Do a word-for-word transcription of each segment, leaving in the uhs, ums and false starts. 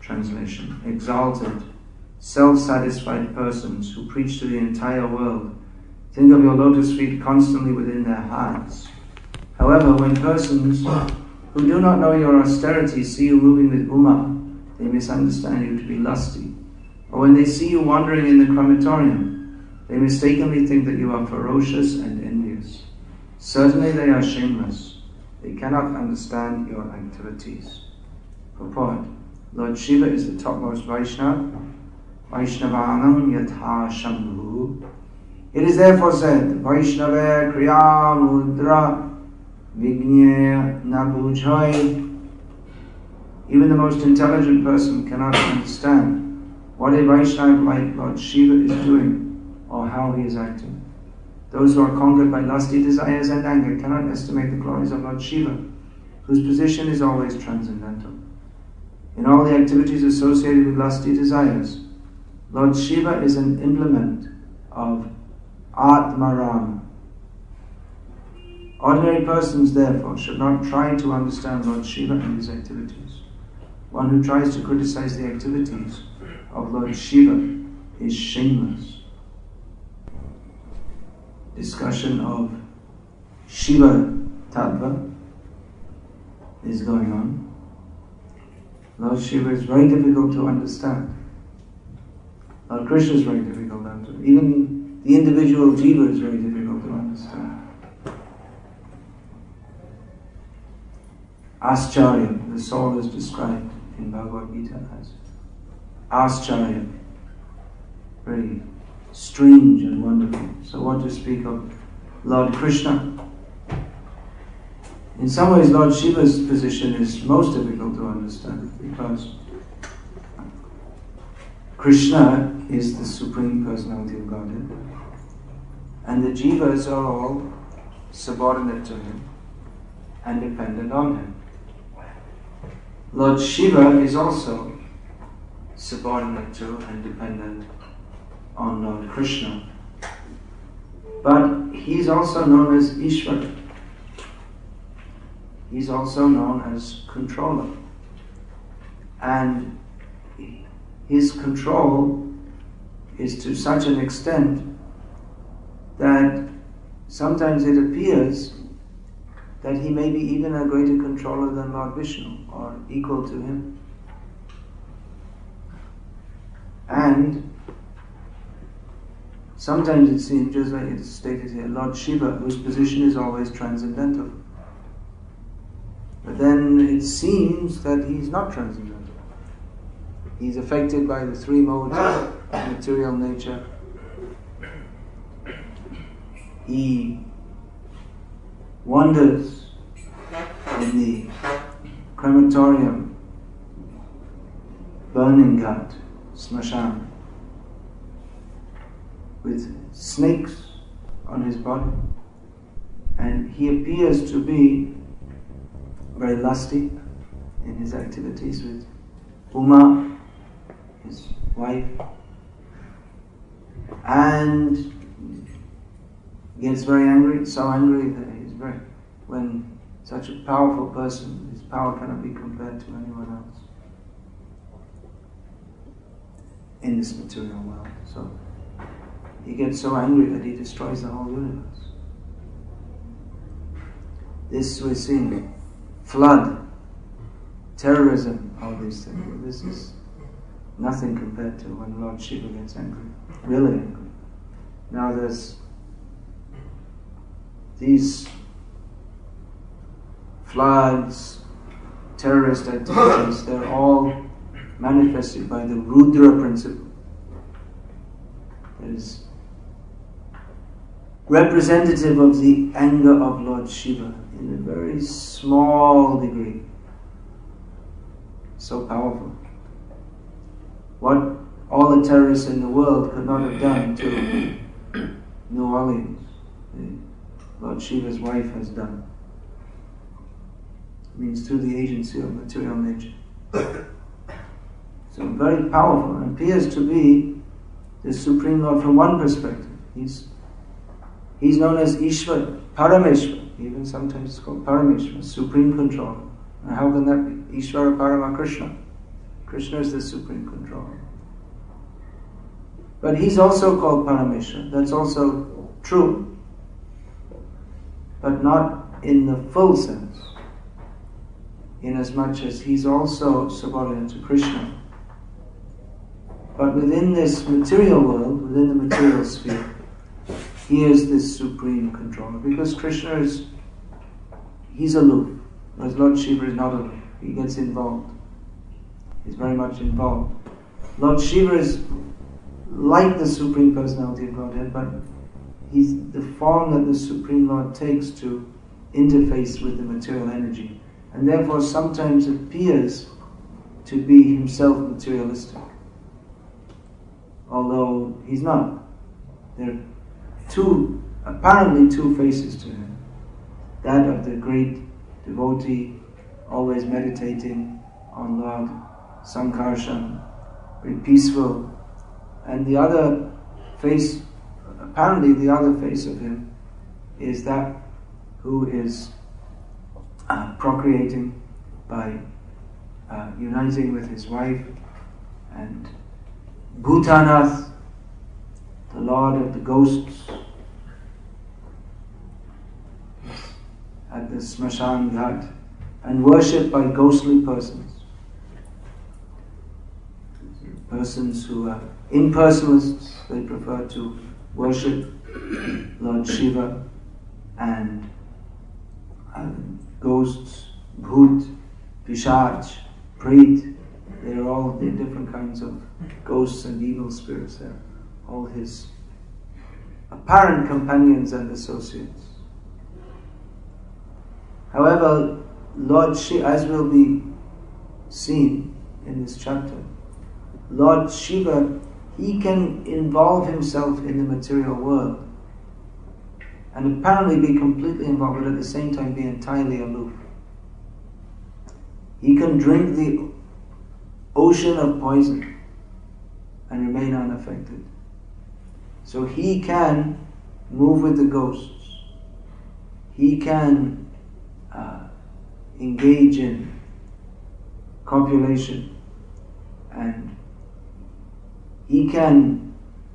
translation, exalted, self-satisfied persons who preach to the entire world. Think of your lotus feet constantly within their hearts. However, when persons who do not know your austerity see you moving with Uma, they misunderstand you to be lusty. Or when they see you wandering in the crematorium, they mistakenly think that you are ferocious and envious. Certainly they are shameless. They cannot understand your activities. Purport: Lord Shiva is the topmost Vaishnava, Vaishnavanam yatha shambhu. It is therefore said, Vaishnava kriya mudra vignye nabujhoi. Even the most intelligent person cannot understand what a Vaishnava like Lord Shiva is doing or how he is acting. Those who are conquered by lusty desires and anger cannot estimate the glories of Lord Shiva, whose position is always transcendental. In all the activities associated with lusty desires, Lord Shiva is an implement of Atmaram. Ordinary persons, therefore, should not try to understand Lord Shiva and his activities. One who tries to criticize the activities of Lord Shiva is shameless. Discussion of Shiva Tattva is going on. Lord Shiva is very difficult to understand. Lord Krishna is very difficult to understand. Even the individual jiva is very difficult to understand. Ascharya, the soul is described in Bhagavad Gita as Ascharya, very strange and wonderful. So what to speak of Lord Krishna? In some ways, Lord Shiva's position is most difficult to understand because Krishna is the Supreme Personality of Godhead and the jivas are all subordinate to him and dependent on him. Lord Shiva is also subordinate to and dependent on Lord Krishna. But he's also known as Ishvara. He's also known as controller. And his control is to such an extent that sometimes it appears that he may be even a greater controller than Lord Vishnu or equal to him. And sometimes it seems, just like it's stated here, Lord Shiva, whose position is always transcendental. But then it seems that he's not transcendental. He's affected by the three modes of material nature. He wanders in the crematorium, burning ghat, smashan, with snakes on his body, and he appears to be very lusty in his activities with Uma, his wife, and gets very angry, so angry that he's very, when such a powerful person, his power cannot be compared to anyone else in this material world. So he gets so angry that he destroys the whole universe. This we're seeing, flood, terrorism, all these things. This is nothing compared to when Lord Shiva gets angry, really angry. Now there's these floods, terrorist activities, they're all manifested by the Rudra principle. That is representative of the anger of Lord Shiva in a very small degree. So powerful. What all the terrorists in the world could not have done to New Orleans, Lord Shiva's wife has done. It means through the agency of material nature. So very powerful, and appears to be the Supreme Lord from one perspective. He's he's known as Ishvara, Parameshvara, even sometimes it's called Parameshvara, Supreme Controller. And how can that be? Ishvara Parama Krishna. Krishna is the supreme controller. But he's also called Parameshwar. That's also true, but not in the full sense, inasmuch as he's also subordinate to Krishna. But within this material world, within the material sphere, he is this supreme controller, because Krishna is, he's aloof, whereas Lord Shiva is not aloof. He gets involved. He's very much involved. Lord Shiva is like the Supreme Personality of Godhead, but he's the form that the Supreme Lord takes to interface with the material energy, and therefore sometimes appears to be himself materialistic, although he's not. There are two, apparently two faces to him. That of the great devotee, always meditating on Lord Sankarshan, very peaceful, and the other face, apparently the other face of him, is that who is uh, procreating by uh, uniting with his wife, and Bhutanath, the Lord of the ghosts, at the Smashan Ghat, and worshipped by ghostly persons. Persons who are impersonalists, they prefer to worship Lord Shiva, and uh, ghosts, Bhut, Pishach, Preet, they are all the different kinds of ghosts and evil spirits there. All his apparent companions and associates. However, Lord Shiva, as will be seen in this chapter, Lord Shiva, he can involve himself in the material world and apparently be completely involved, but at the same time be entirely aloof. He can drink the ocean of poison and remain unaffected. So he can move with the ghosts. He can uh, engage in copulation, and he can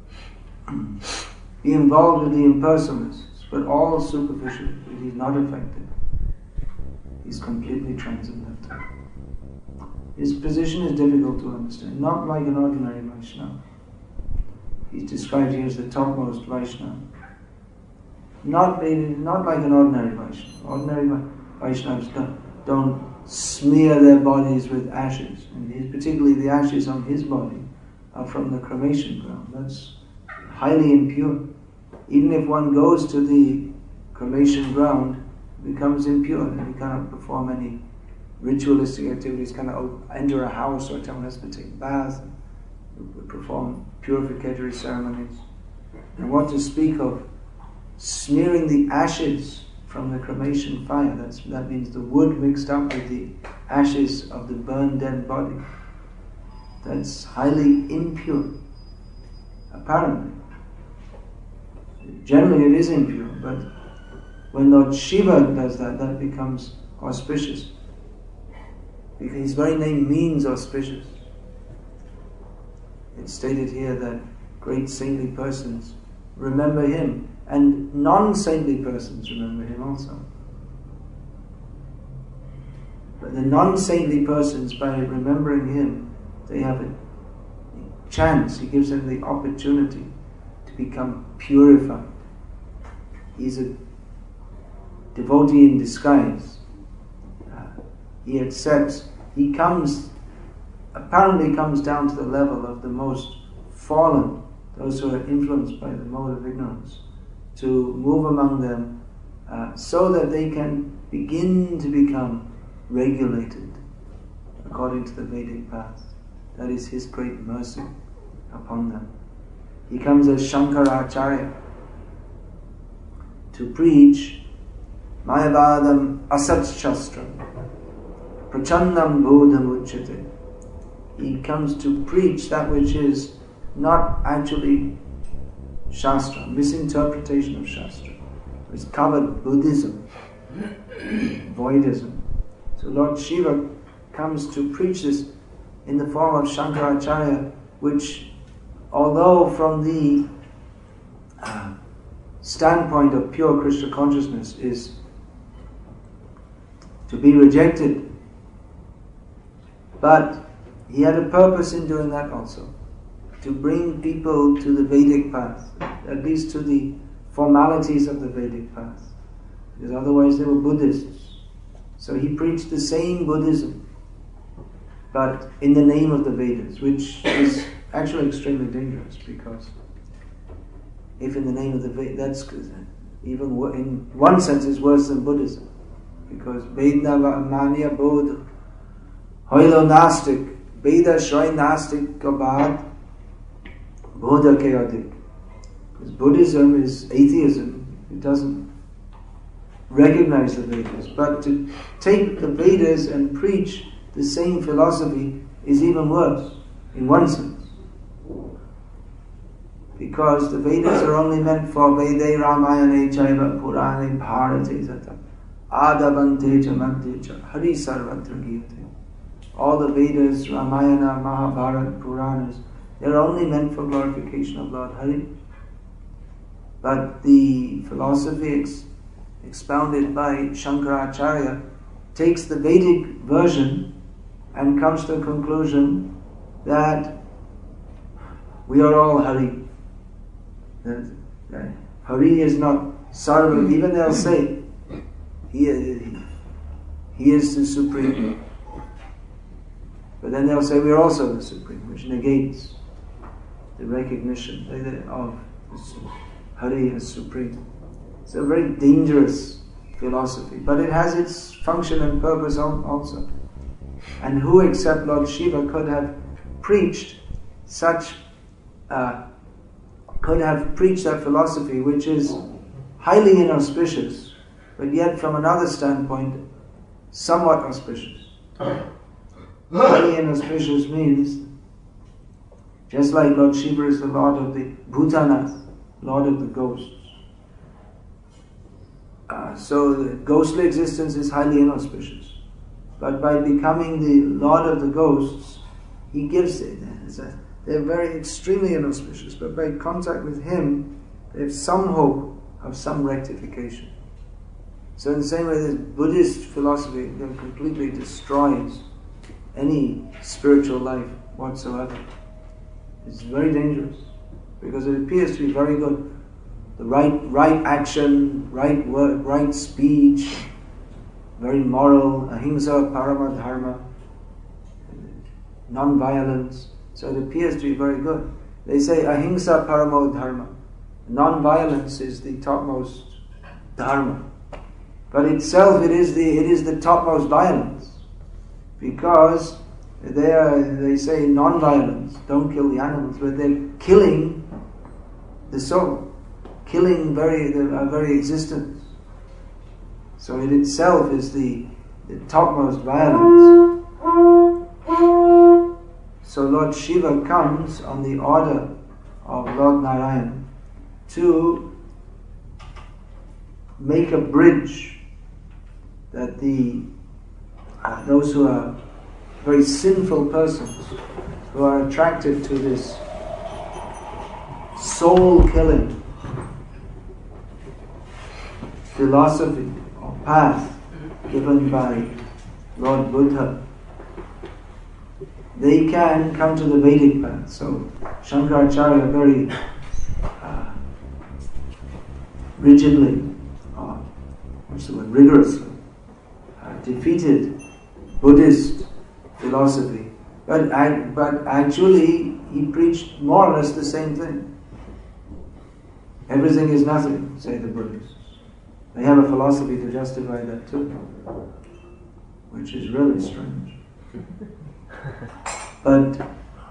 be involved with the impersonalists, but all superficially. He's not affected. He's completely transcendental. His position is difficult to understand, not like an ordinary Vaishnava. He's described here as the topmost Vaishnava. Not, not like an ordinary Vaishnava. Ordinary Vaishnavas don't, don't smear their bodies with ashes, and his, particularly the ashes on his body are from the cremation ground. That's highly impure. Even if one goes to the cremation ground, it becomes impure, and he cannot perform any ritualistic activities, cannot enter a house or a temple, has to take a bath, and perform purificatory ceremonies. And what to speak of smearing the ashes from the cremation fire? That's, that means the wood mixed up with the ashes of the burned dead body. That's highly impure, apparently. Generally it is impure, but when Lord Shiva does that, that becomes auspicious. Because his very name means auspicious. It's stated here that great saintly persons remember him, and non-saintly persons remember him also. But the non-saintly persons, by remembering him, they have a chance, he gives them the opportunity to become purified. He's a devotee in disguise. Uh, he accepts, he comes, apparently comes down to the level of the most fallen, those who are influenced by the mode of ignorance, to move among them uh, so that they can begin to become regulated according to the Vedic path. That is his great mercy upon them. He comes as Shankaracharya to preach Mayavadam Asat-shastram Prachandam Bodham Uchate. He comes to preach that which is not actually Shastra, misinterpretation of Shastra. It's covered Buddhism, voidism. So Lord Shiva comes to preach this in the form of Shankaracharya, which, although from the uh, standpoint of pure Krishna consciousness is to be rejected, but he had a purpose in doing that also, to bring people to the Vedic path, at least to the formalities of the Vedic path, because otherwise they were Buddhists. So he preached the same Buddhism, but in the name of the Vedas, which is actually extremely dangerous, because if in the name of the Vedas, that's even in one sense is worse than Buddhism, because Vedna Manya Bodh Hoilo Nastik, Veda Shroy Nastik Kabad Bodha Chaotic. Because Buddhism is atheism, it doesn't recognize the Vedas. But to take the Vedas and preach the same philosophy is even worse, in one sense. Because the Vedas are only meant for Vede Ramayane Chaiva Purane Bharate Zata Adavante Cha Madhya Cha Hari Sarvatra Giyate. All the Vedas, Ramayana, Mahabharata, Puranas, they're only meant for glorification of Lord Hari. But the philosophy ex- expounded by Shankaracharya takes the Vedic version and comes to the conclusion that we are all Hari. That, that Hari is not Sarva. Even they'll say he is, he is the Supreme. But then they'll say we're also the Supreme, which negates the recognition of Hari as Supreme. It's a very dangerous philosophy, but it has its function and purpose also. And who except Lord Shiva could have preached such, uh, could have preached that philosophy, which is highly inauspicious, but yet from another standpoint, somewhat auspicious. Highly inauspicious means, just like Lord Shiva is the Lord of the Bhutanath, Lord of the ghosts. Uh, so the ghostly existence is highly inauspicious. But by becoming the Lord of the ghosts, he gives it. A, they're very extremely inauspicious, but by contact with him, they have some hope of some rectification. So in the same way, this Buddhist philosophy completely destroys any spiritual life whatsoever. It's very dangerous, because it appears to be very good. The right right action, right word, right speech, very moral, ahimsa, parama dharma, non-violence. So it appears to be very good. They say ahimsa paramo dharma. Non-violence is the topmost dharma. But itself it is the it is the topmost violence. Because they are, they say non-violence, don't kill the animals, but they're killing the soul, killing very the uh, very existence. So it itself is the, the topmost violence. So Lord Shiva comes on the order of Lord Narayan to make a bridge that the uh, those who are very sinful persons, who are attracted to this soul-killing philosophy or path given by Lord Buddha, they can come to the Vedic path. So Shankaracharya very uh, rigidly, or what's the word, rigorously, uh, defeated Buddhist philosophy. But, but actually he preached more or less the same thing. Everything is nothing, say the Buddhists. They have a philosophy to justify that too, which is really strange. But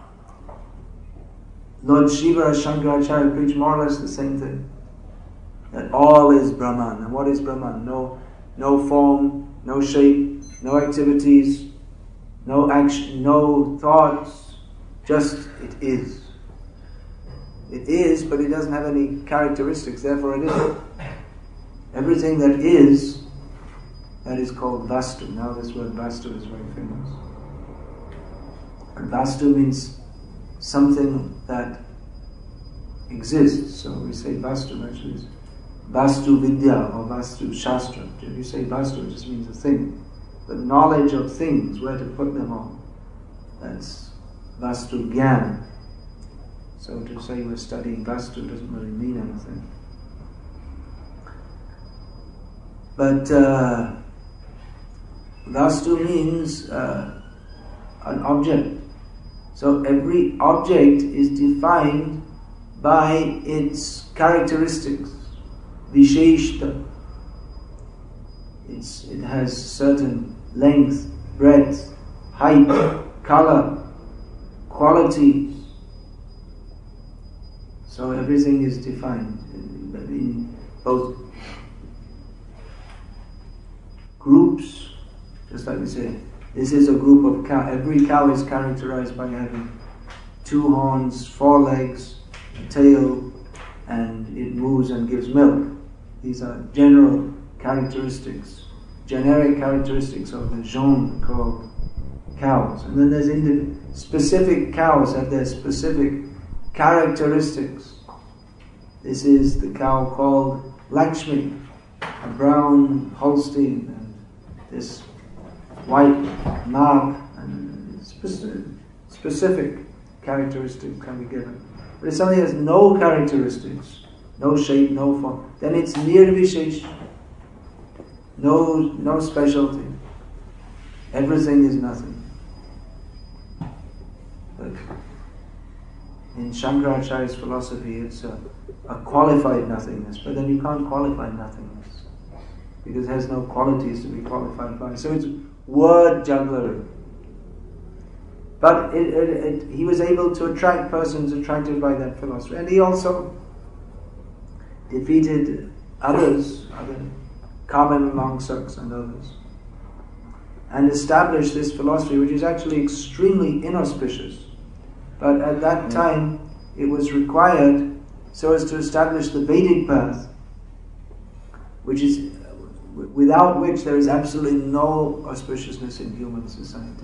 Lord Shiva Shankaracharya preached more or less the same thing. That all is Brahman. And what is Brahman? No, no form, no shape, no activities, no action, no thoughts, just it is. It is, but it doesn't have any characteristics, therefore it is. Everything that is, that is called Vastu. Now this word Vastu is very famous. And Vastu means something that exists. So we say Vastu actually is Vastu Vidya or Vastu Shastra. If you say Vastu, it just means a thing. The knowledge of things, where to put them on. That's Vastu Gyan. So to say we're studying Vastu doesn't really mean anything. But uh, Vastu means uh, an object. So every object is defined by its characteristics, Visheshta. It's, it has certain length, breadth, height, color, qualities. So everything is defined in both groups, just like we say, this is a group of cow. Every cow is characterized by having two horns, four legs, a tail, and it moves and gives milk. These are general characteristics, generic characteristics of the genre called cows. And then there's indiv- specific cows have their specific characteristics. This is the cow called Lakshmi, a brown Holstein, and this white Nag, and specific, specific characteristics can be given. But if something has no characteristics, no shape, no form, then it's nirvishesh, no no specialty. Everything is nothing. But in Shankaracharya's philosophy, it's a, a qualified nothingness, but then you can't qualify nothingness because it has no qualities to be qualified by. So it's word jugglery. But it, it, it, he was able to attract persons attracted by that philosophy, and he also defeated others, other Kamamamangsuks and others, and established this philosophy, which is actually extremely inauspicious. But at that time, it was required so as to establish the Vedic path, which is without which there is absolutely no auspiciousness in human society.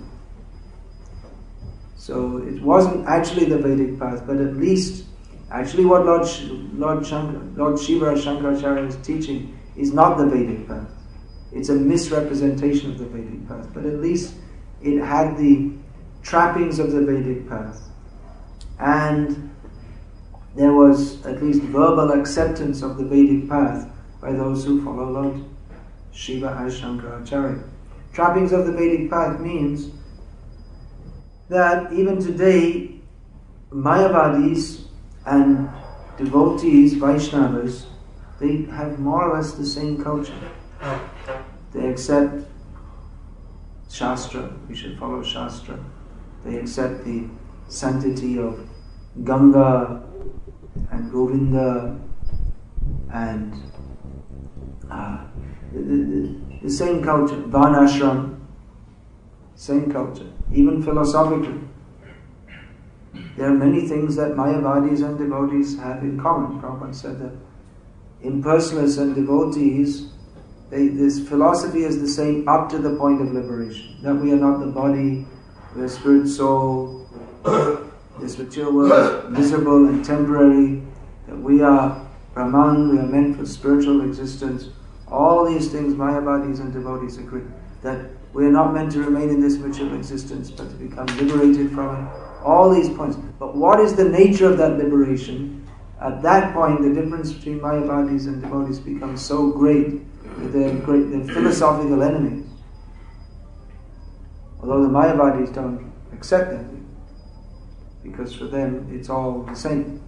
So it wasn't actually the Vedic path, but at least, actually what Lord Sh- Lord, Shankar, Lord Shiva Shankaracharya is teaching is not the Vedic path. It's a misrepresentation of the Vedic path, but at least it had the trappings of the Vedic path. And there was at least verbal acceptance of the Vedic path by those who follow Lord Shiva as Shankaracharya. Trappings of the Vedic path means that even today, Mayavadis and devotees, Vaishnavas, they have more or less the same culture. They accept Shastra, we should follow Shastra. They accept the sanctity of Ganga and Govinda and uh, the, the, the same culture, Varnashram, same culture, even philosophically. There are many things that Mayavadis and devotees have in common. Prabhupada said that impersonalists and devotees, they, this philosophy is the same up to the point of liberation. That we are not the body, we are spirit, soul, this material world is miserable and temporary, that we are Brahman, we are meant for spiritual existence. All these things Mayavadis and devotees agree. That we are not meant to remain in this material existence, but to become liberated from it. All these points. But what is the nature of that liberation? At that point, the difference between Mayavadis and devotees becomes so great that they're, great, they're philosophical enemies. Although the Mayavadis don't accept that, because for them it's all the same.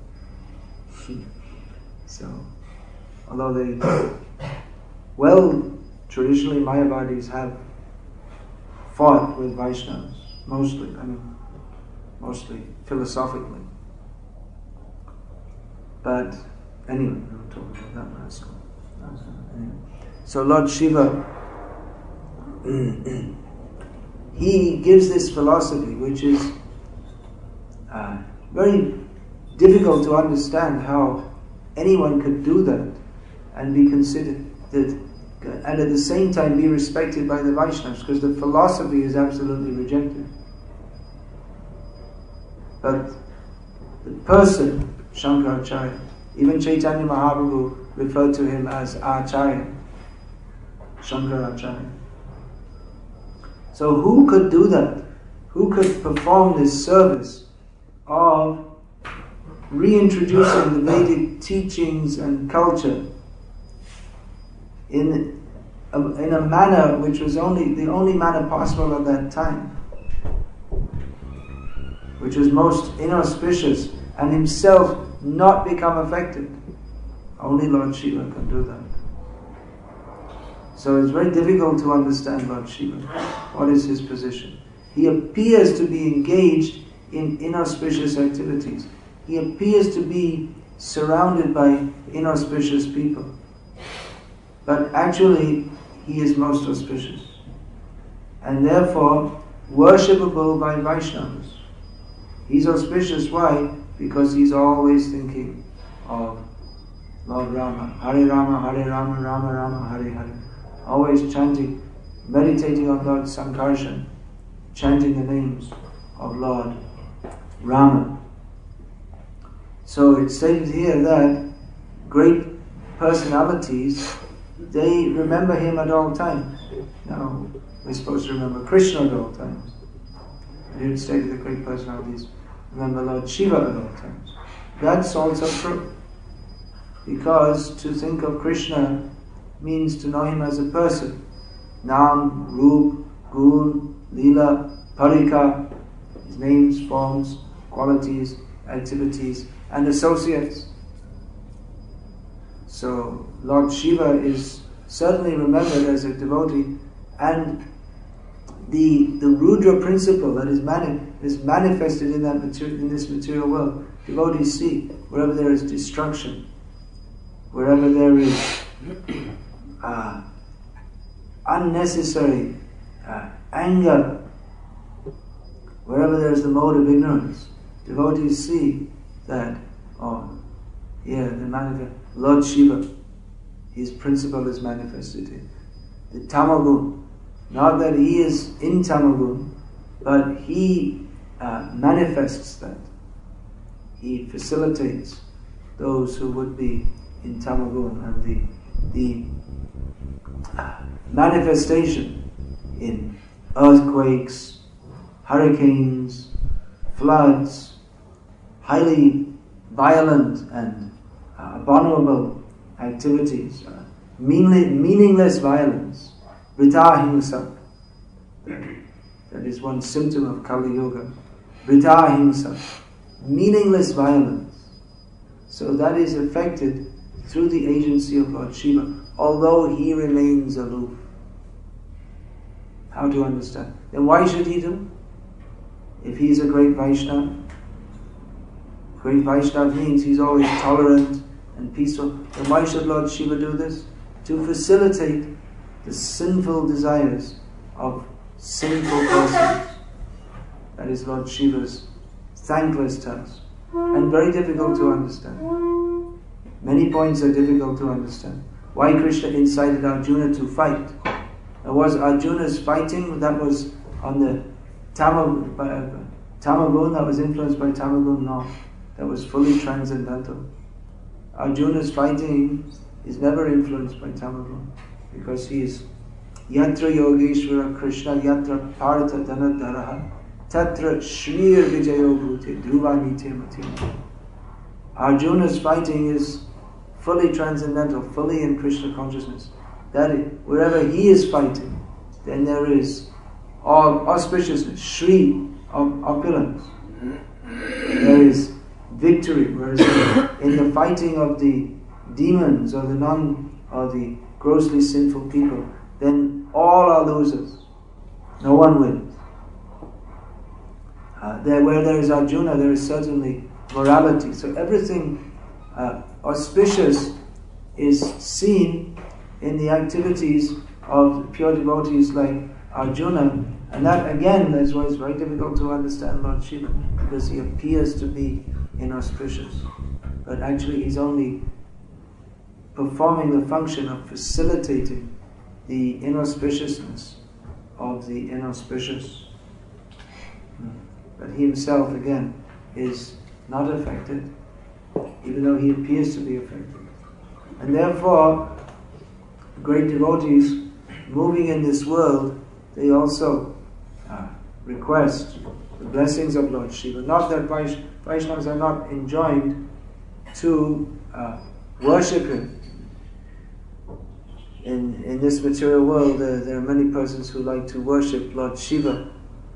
So, although they, well, traditionally Mayavadis have fought with Vaishnavas, mostly, I mean, mostly philosophically. But anyway, we'll talk about that last one. Anyway. So Lord Shiva, he gives this philosophy which is uh, very difficult to understand how anyone could do that and be considered that, and at the same time be respected by the Vaishnavas, because the philosophy is absolutely rejected. but the person, Shankaracharya. Even Chaitanya Mahaprabhu referred to him as Acharya, Shankaracharya. So who could do that? Who could perform this service of reintroducing the Vedic teachings and culture in a, in a manner which was only the only manner possible at that time, which was most inauspicious, and himself not become affected? Only Lord Shiva can do that. So it's very difficult to understand Lord Shiva. What is his position? He appears to be engaged in inauspicious activities. He appears to be surrounded by inauspicious people. But actually, he is most auspicious. And therefore, worshipable by Vaishnavas. He's auspicious, why? Because he's always thinking of Lord Rama. Hare Rama, Hare Rama, Rama Rama, Hare Hare. Always chanting, meditating on Lord Sankarshan, chanting the names of Lord Rama. So it's stated here that great personalities, they remember him at all times. Now, we're supposed to remember Krishna at all times. Here it's stated that great personalities remember Lord Shiva at all times. That's also true. Because to think of Krishna means to know him as a person. Nam, Roop, Gun, Leela, Parika, his names, forms, qualities, activities, and associates. So Lord Shiva is certainly remembered as a devotee, and the the Rudra principle that is, mani- is manifested in that mater- in this material world. Devotees see wherever there is destruction, wherever there is uh, unnecessary uh, anger, wherever there is the mode of ignorance, devotees see that, oh, here, the manifest, Lord Shiva, his principle is manifested here. The Tamagun, not that he is in Tamagun, but he uh, manifests that. He facilitates those who would be in Tamagun, and the the uh, manifestation in earthquakes, hurricanes, floods, highly violent and uh, abominable activities, uh, meanly, meaningless violence, Vritahimsa. That is one symptom of Kali Yuga. Vritahimsa, meaningless violence. So that is affected through the agency of Lord Shiva, although he remains aloof. How to understand? Then why should he do? If he is a great Vaishnava, great Vaishnava means he's always tolerant and peaceful, then why should Lord Shiva do this? To facilitate the sinful desires of sinful persons. That is Lord Shiva's thankless task, and very difficult to understand. Many points are difficult to understand. Why Krishna incited Arjuna to fight? There was Arjuna's fighting, that was on the Tamag, uh, Tamagun, that was influenced by Tamagun? No. That was fully transcendental. Arjuna's fighting is never influenced by Tamagun, because he is Yatra Yogeshwara Krishna Yatra Partha Dhanadharaha Tatra Shrir Vijayo Bhute Dhruva Nite Mati. Arjuna's fighting is fully transcendental, fully in Krishna consciousness. That is, wherever he is fighting, then there is all auspiciousness, Shri, of opulence. There is victory. Whereas in the fighting of the demons or the non or the grossly sinful people, then all are losers. No one wins. Uh, there, where there is Arjuna, there is certainly morality. So everything uh, auspicious is seen in the activities of pure devotees like Arjuna, and that again is why it's very difficult to understand Lord Shiva, because he appears to be inauspicious, but actually he's only performing the function of facilitating the inauspiciousness of the inauspicious. But he himself again is not affected, even though he appears to be affected. And therefore, great devotees moving in this world, they also uh, request the blessings of Lord Shiva. Not that Vaish- Vaishnavas are not enjoined to uh, worship him. In, in this material world, uh, there are many persons who like to worship Lord Shiva.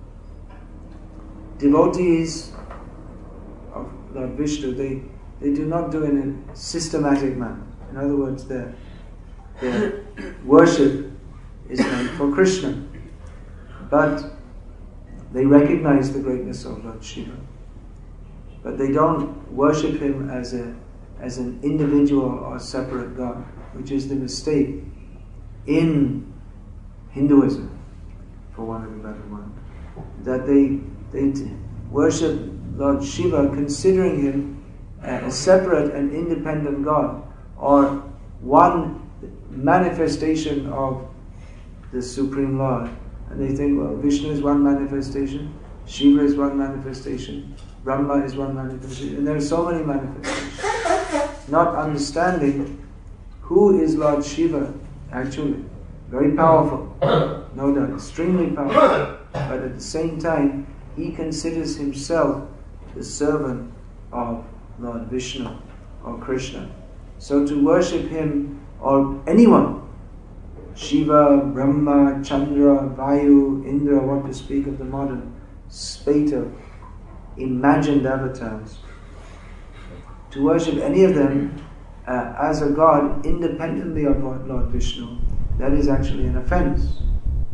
Devotees of Lord Vishnu, they, they do not do it in a systematic manner. In other words, their, their worship is meant for Krishna. But they recognize the greatness of Lord Shiva. But they don't worship him as a as an individual or separate God, which is the mistake in Hinduism, for want of a better word. That they they t- worship Lord Shiva considering him a separate and independent God, or one manifestation of the Supreme Lord. And they think, well, Vishnu is one manifestation, Shiva is one manifestation, Brahma is one manifestation, and there are so many manifestations. Not understanding who is Lord Shiva actually. Very powerful, no doubt, extremely powerful. But at the same time, he considers himself the servant of Lord Vishnu or Krishna. So to worship him, or anyone, Shiva, Brahma, Chandra, Vayu, Indra, what to speak of the modern spate of imagined avatars, to worship any of them uh, as a god independently of Lord Vishnu, that is actually an offense.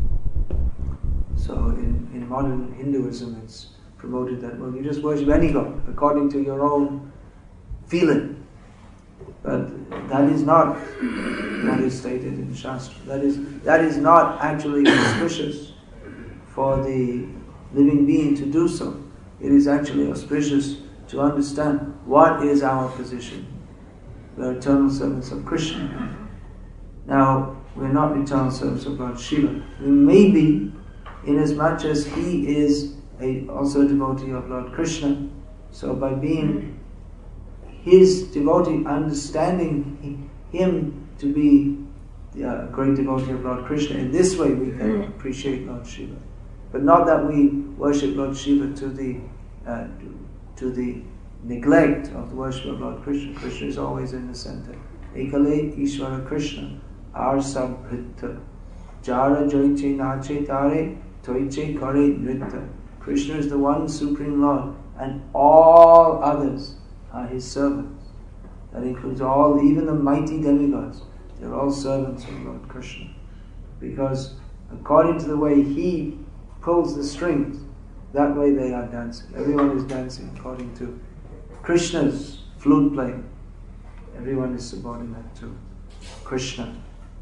So in, in modern Hinduism it's promoted that, well, you just worship any god according to your own feeling. But that is not what is stated in Shastra. That is, that is not actually auspicious for the living being to do so. It is actually auspicious to understand what is our position. We are eternal servants of Krishna. Now, we are not eternal servants of Lord Shiva. We may be, inasmuch as he is a, also a devotee of Lord Krishna. So by being his devotee, understanding him to be the uh, great devotee of Lord Krishna, in this way we can appreciate Lord Shiva. But not that we worship Lord Shiva to the uh, to the neglect of the worship of Lord Krishna. Krishna is always in the center. Ekale Ishvara Krishna Ar Sabhrita Jara Joiche Nache Tare Toiche Kare Nritta. Krishna is the one Supreme Lord, and all others are his servants. That includes all, even the mighty demigods. They're all servants of Lord Krishna. Because according to the way he pulls the strings, that way they are dancing. Everyone is dancing according to Krishna's flute playing. Everyone is subordinate to Krishna.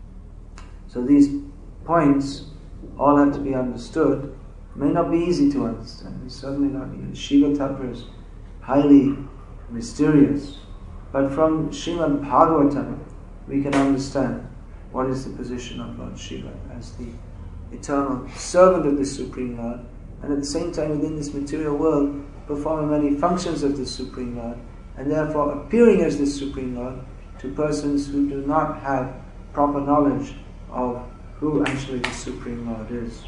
So these points all have to be understood. May not be easy to understand. It's certainly not easy. Shiva Tattva is highly mysterious. But from Srimad Bhagavatam, we can understand what is the position of Lord Shiva as the eternal servant of the Supreme Lord, and at the same time within this material world performing many functions of the Supreme Lord, and therefore appearing as the Supreme Lord to persons who do not have proper knowledge of who actually the Supreme Lord is.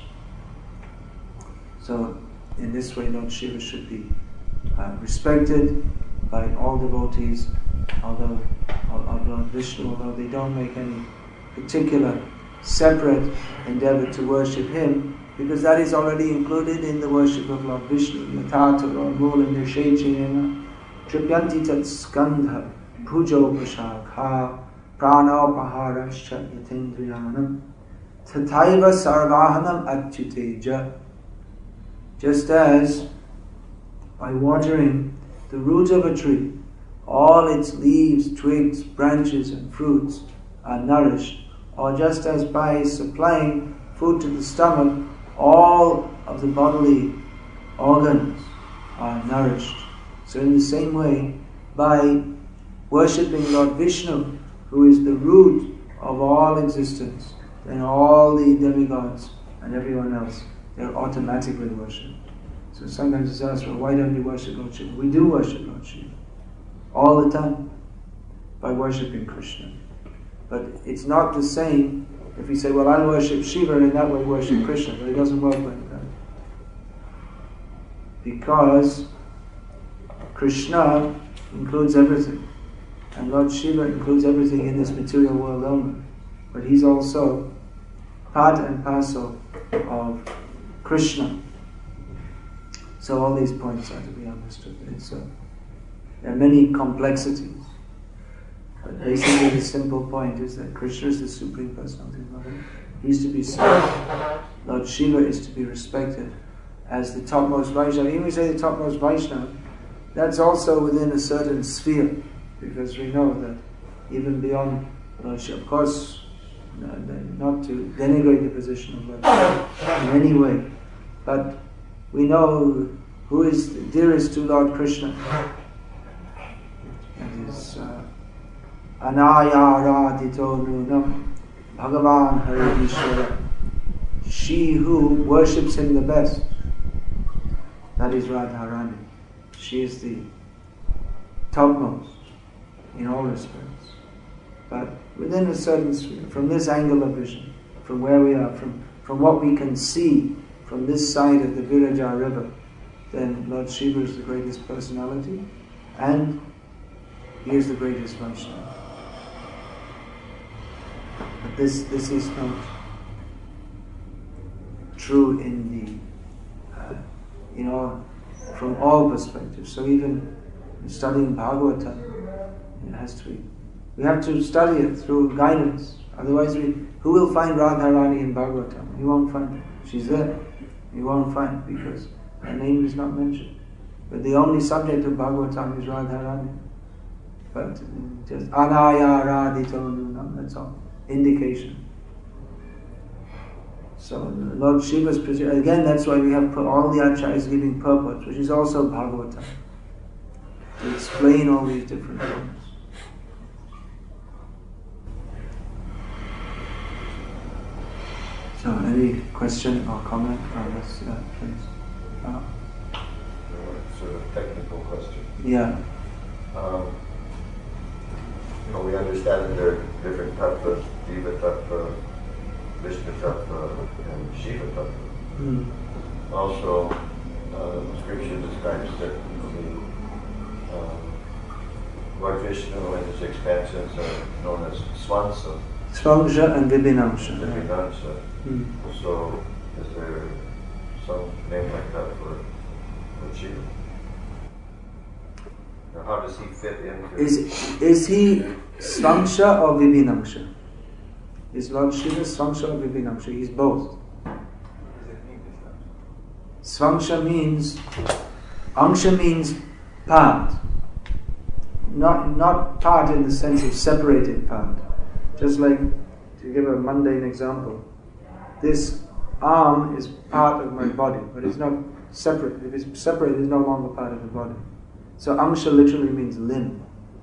So in this way Lord Shiva should be uh, respected by all devotees, although of Lord Vishnu, although they don't make any particular separate endeavor to worship him, because that is already included in the worship of Lord Vishnu. Yatata or Mula Nirshechena Tripyanti Tat Skandha Bhujo Pashakha Pranopaharascha Yatendriyanam Tataiva Sarvahanam Achyuteja. Just as by watering the root of a tree, all its leaves, twigs, branches and fruits are nourished, or just as by supplying food to the stomach, all of the bodily organs are nourished. So in the same way, by worshipping Lord Vishnu, who is the root of all existence, then all the demigods and everyone else, they're automatically worshipped. So sometimes it's asked, well, why don't you worship Lord Shiva? We do worship Lord Shiva all the time by worshipping Krishna. But it's not the same if we say, well, I worship Shiva and in that way worship Krishna. But it doesn't work like that. Because Krishna includes everything. And Lord Shiva includes everything in this material world only. But he's also part and parcel of Krishna. So all these points are to be understood. It's, uh, there are many complexities. But basically the simple point is that Krishna is the Supreme Personality of Godhead. He is to be served. Lord Shiva is to be respected as the topmost Vaishnava. Even we say the topmost Vaishnava, that's also within a certain sphere. Because we know that even beyond Lord Shiva, of course, not to denigrate the position of Lord Shiva in any way, but we know who is dearest to Lord Krishna. It is uh, Anayaradito Nunam Bhagavan Hare Ishvara. She who worships him the best, that is Radharani. She is the topmost in all respects. But within a certain sphere, from this angle of vision, from where we are, from, from what we can see from this side of the Viraja river, then Lord Shiva is the greatest personality and he is the greatest Vaishnava. But this, this is not true in the, uh, you know, from all perspectives. So even studying Bhagavatam, it has to be, we have to study it through guidance. Otherwise, we, who will find Radharani in Bhagavatam? You won't find her. She's there. You won't find because her name is not mentioned. But the only subject of Bhagavatam is Radharani. But just Anaya Radhito Nunam, that's all. Indication. So Lord Shiva's again, that's why we have all the acharyas giving purport, which is also Bhagavatam, to explain all these different things. So, any question or comment on this, uh, please? Uh, sort of technical question. Yeah. Um, you know, we understand that there are different tattvas, Jiva tattva, Vishnu tattva, and Shiva tattva. Mm. Also, uh, Scripture describes that the um, Lord Vishnu and his expansions are known as Swansha. Swansha and Vibhinamsha. Vibhinamsha. Mm. So, is there some name like that for, for Shiva? Or how does he fit into? Is is he Swansha or Vibhinamsha? Is Lord Shiva Swansha or Vibhinamsha? He's both. Swansha means, Amsha means part. Not, not part in the sense of separated part. Just like, to give a mundane example, this arm is part of my body, but it's not separate. If it's separate, it's no longer part of the body. So Amsha literally means limb.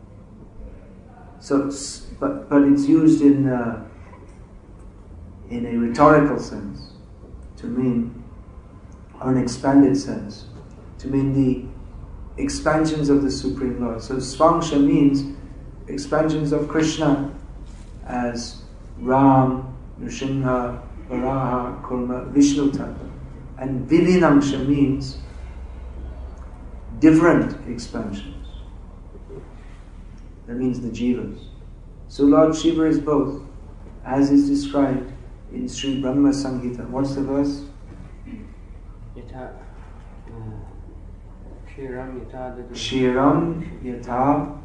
So, but but it's used in uh, in a rhetorical sense to mean, or an expanded sense, to mean the expansions of the Supreme Lord. So Swansha means expansions of Krishna as Ram, Nrsimha, Varaha, Kurma, Vishnu Tattva. And Vibhinamsha means different expansions. That means the Jivas. So Lord Shiva is both, as is described in Sri Brahma Samhita. What's the verse? Yata Shiram Yata Shiram Yata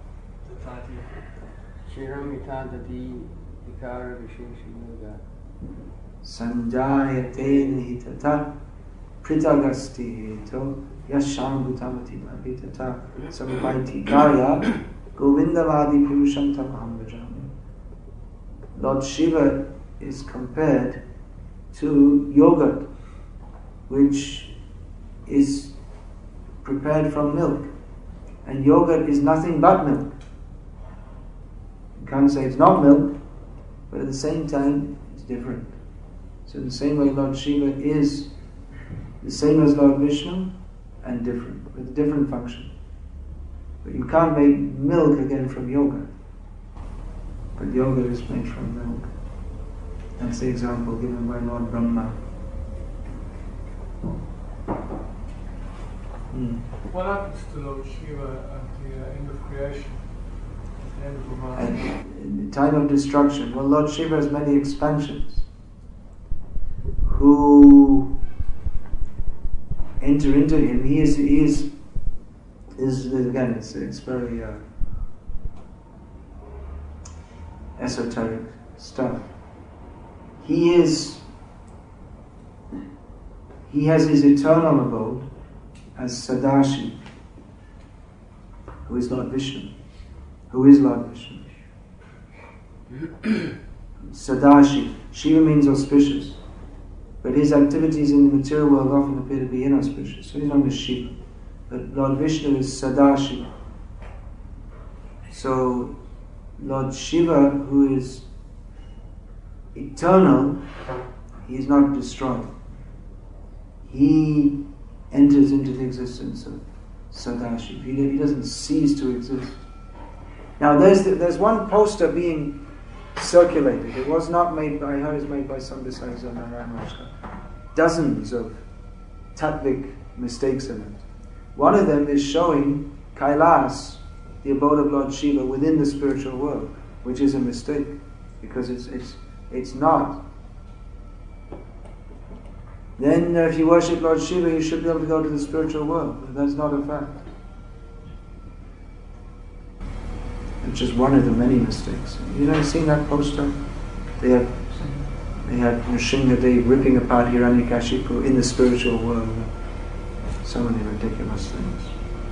Shiram Yata Dadi Vikara Visheshiyoga Sanjayate Nihitata Pritagasti Heto Yasham Bhutamati Abhitata Samvaiti Kaya Govindavadi Purusham Tamaham Vajami. Lord Shiva is compared to yogurt, which is prepared from milk. And yogurt is nothing but milk. You can't say it's not milk, but at the same time, it's different. So in the same way, Lord Shiva is the same as Lord Vishnu, and different, with a different function. But you can't make milk again from yogurt. But yogurt is made from milk. That's the example given by Lord Brahma. Hmm. What happens to Lord Shiva at the uh, end of creation? At the end of Brahma? In the time of destruction, well, Lord Shiva has many expansions who enter into him. He is, he is, is again, it's, it's very uh, esoteric stuff. He is, he has his eternal abode as Sadashi, who is Lord Vishnu. Who is Lord Vishnu? Sadashi. Shiva means auspicious. But his activities in the material world often appear to be inauspicious. So he's known as Shiva. But Lord Vishnu is Sadashi. So Lord Shiva, who is eternal, he is not destroyed. He enters into the existence of Sadashiv. He, he doesn't cease to exist. Now there's the, there's one poster being circulated. It was not made by, I heard it was made by some disciples of Narayana Maharaj. Dozens of tattvic mistakes in it. One of them is showing Kailas, the abode of Lord Shiva, within the spiritual world, which is a mistake, because it's it's it's not. Then uh, if you worship Lord Shiva, you should be able to go to the spiritual world. But that's not a fact. It's just one of the many mistakes. You never seen that poster? They had they had Nrsimhadev ripping apart Hiranyakashipu in the spiritual world. So many ridiculous things.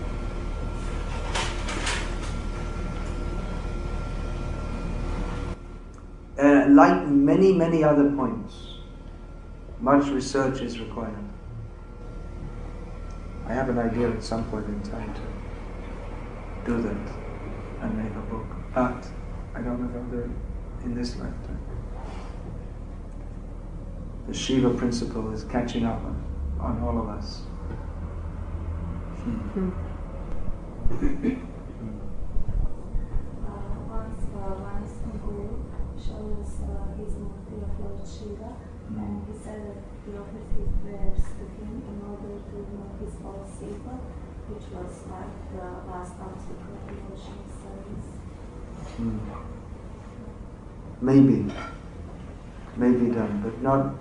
Uh, like many, many other points, much research is required. I have an idea at some point in time to do that and make a book, but I don't know if I'll do it in this lifetime. The Shiva principle is catching up on, on all of us. Hmm. Once uh, one Guru showed us uh, his murti of Lord Shiva, mm. and he said that he offered his prayers to him in order to remove his false Shiva, which was like the last obstacle of devotional service. Mm. Maybe, maybe done, but not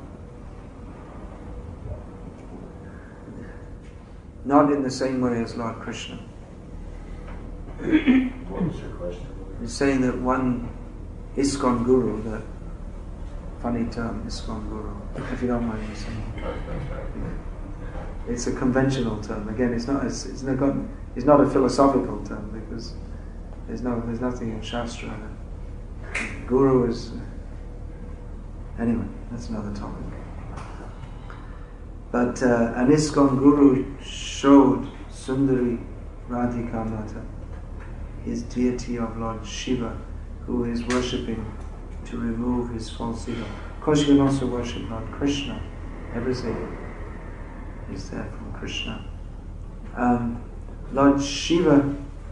not in the same way as Lord Krishna. What was your question? He's saying that one ISKCON Guru, that funny term, ISKCON Guru, if you don't mind me saying. It's a conventional term. Again, it's not. It's, it's not. It's not a philosophical term because there's no. There's nothing in Shastra. Guru is. Anyway, that's another topic. But uh, an ISKCON Guru showed Sundari Radhika Mata, his deity of Lord Shiva, who is worshipping to remove his false ego. Of course, you can also worship Lord Krishna. Everything is there from Krishna. Um, Lord Shiva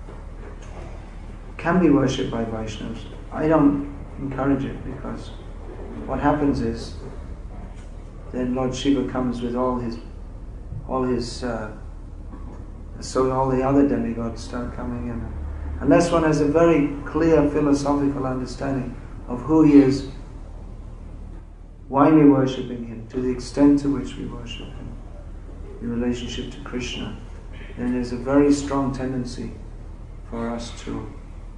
can be worshipped by Vaishnavas. I don't encourage it because what happens is then Lord Shiva comes with all his, all his, uh, so all the other demigods start coming in. Unless one has a very clear philosophical understanding of who he is, why we're worshipping him, to the extent to which we worship him, in relationship to Krishna, then there's a very strong tendency for us to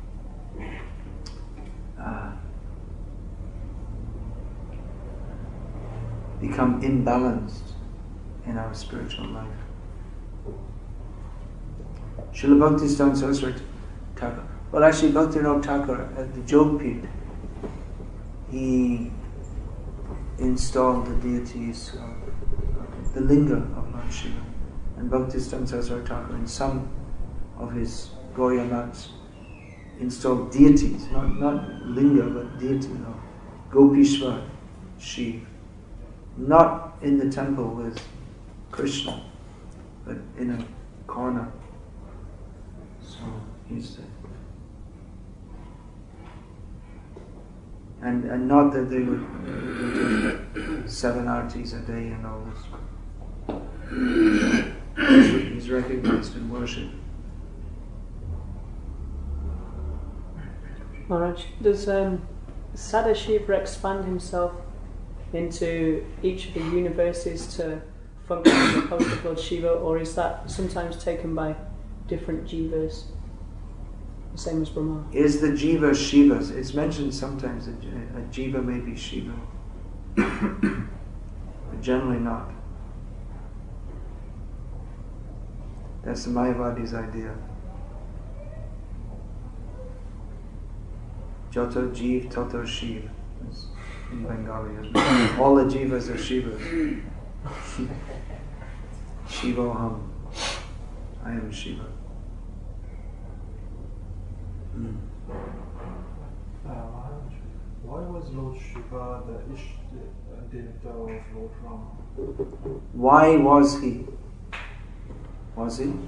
uh, become imbalanced in our spiritual life. Srila Bhaktisiddhanta Saraswati Thakur. Well, actually, Bhaktivinoda Thakur at the Jogpith, he installed the deities of the linga of Lord Shiva, and Bhaktisiddhanta Saraswati Thakur in some of his Gaudiya mats installed deities, not not linga but deity of Gopishwar Shiva, not in the temple with Krishna, but in a corner. So he's the, and and not that they would, they would do seven artis a day and all this. He's recognized in worship. Maharaj, does um, Sadashiva expand himself into each of the universes to function as a post of Lord Shiva, or is that sometimes taken by different jivas, the same as Brahma? Is the jiva Shivas? It's mentioned sometimes that a jiva may be Shiva, but generally not. That's the Mayavadi's idea. Joto Jiv, Toto Shiv. In Bengali, all the jivas are Shivas. Shivoham. I am Shiva. Mm. Uh, Maharaj, why was Lord Shiva the Ish Devata of Lord Rama? Why was he? Was he?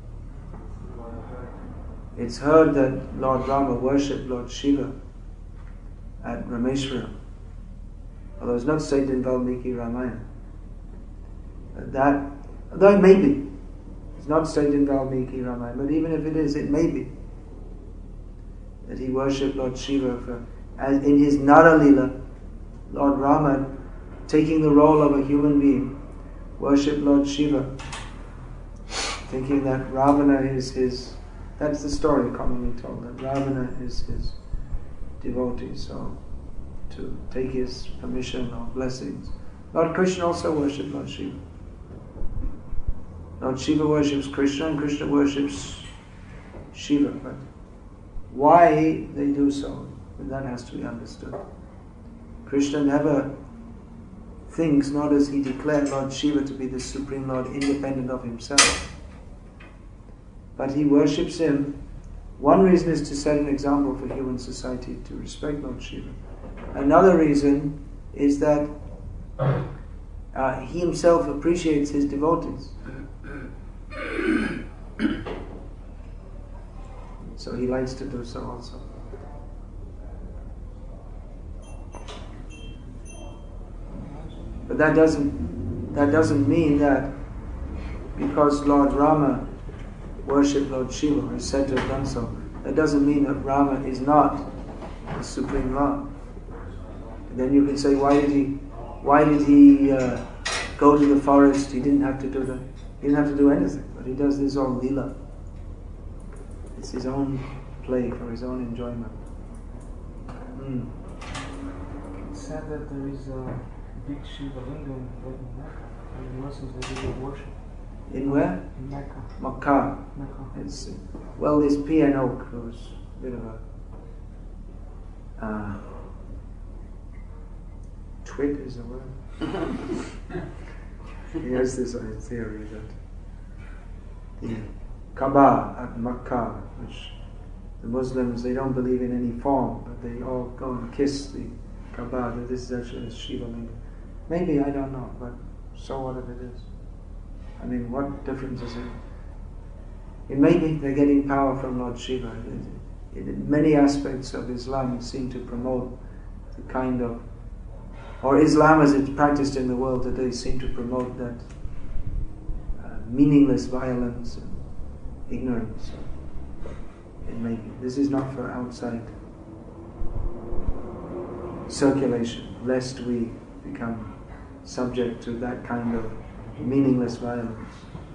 It's heard that Lord Rama worshipped Lord Shiva at Rameshwaram. Although it's not stated in Valmiki Ramayana. That, although it may be. It's not stated in Valmiki Ramayana, but even if it is, it may be. That he worshipped Lord Shiva for, as in his Nara Leela, Lord Rama, taking the role of a human being, worshipped Lord Shiva, thinking that Ravana is his, that's the story commonly told, that Ravana is his devotee, so to take his permission or blessings. Lord Krishna also worshipped Lord Shiva. Lord Shiva worships Krishna and Krishna worships Shiva, but why they do so, that has to be understood. Krishna never thinks, nor does he declare Lord Shiva to be the Supreme Lord independent of himself. But he worships him. One reason is to set an example for human society to respect Lord Shiva. Another reason is that uh, he himself appreciates his devotees. So he likes to do so also. But that doesn't that doesn't mean that because Lord Rama worshipped Lord Shiva, or is said to have done so, that doesn't mean that Rama is not the Supreme Lord. And then you can say, why did he why did he uh, go to the forest? He didn't have to do that. He didn't have to do anything, but he does this all lila. It's his own play for his own enjoyment. Mm. It's said that there is a big Shiva Lingam in Mecca, and the Muslims they do worship. In where? In Mecca. Makkah. Mecca. It's, well, this P N Oak was a bit of a uh, twit is the word. He has this uh, theory that the Kaaba at Makkah, which the Muslims, they don't believe in any form, but they all go and kiss the Kaaba, that this is actually a Shiva Lingam. Maybe, I don't know, but so what if it is? I mean, what difference is it? It may be they're getting power from Lord Shiva. It, it, it, many aspects of Islam seem to promote the kind of, or Islam as it's practiced in the world today, seem to promote that uh, meaningless violence and ignorance. It may be. This is not for outside circulation, lest we become subject to that kind of meaningless violence.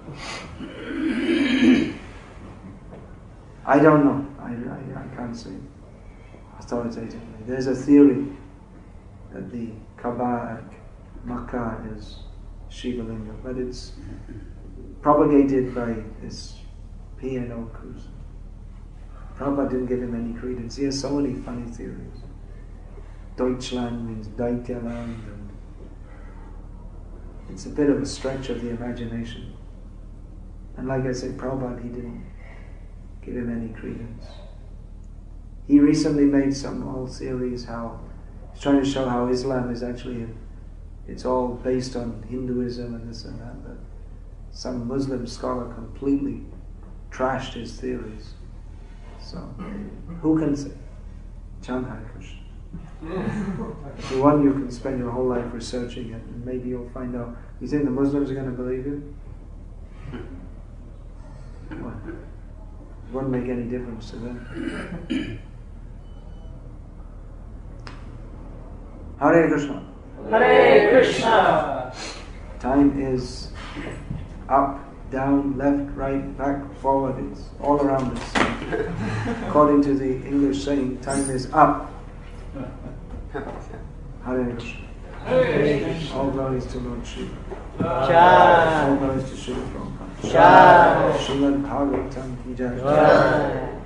I don't know. I, I, I can't say authoritatively. There's a theory that the Kaaba at Makkah is Shiva Linga, but it's propagated by this P N O Cruz. Prabhupada didn't give him any credence. He has so many funny theories. Deutschland means Daityaland, and it's a bit of a stretch of the imagination. And like I said, Prabhupada, he didn't give him any credence. He recently made some whole series how he's trying to show how Islam is actually, it's all based on Hinduism and this and that, but some Muslim scholar completely trashed his theories. So, who can say? Chant Hare Krishna. If you want, you can spend your whole life researching it, and maybe you'll find out. You think the Muslims are going to believe you? What? It won't make any difference to them. Hare Krishna. Hare Krishna. Time is up, down, left, right, back, forward. It's all around us. According to the English saying, time is up. Hare Krishna. All glories to Lord Shiva. Jai. All glories to Shiva Prabhupada. Jai. Srimad Bhagavatam ki jai. Jai.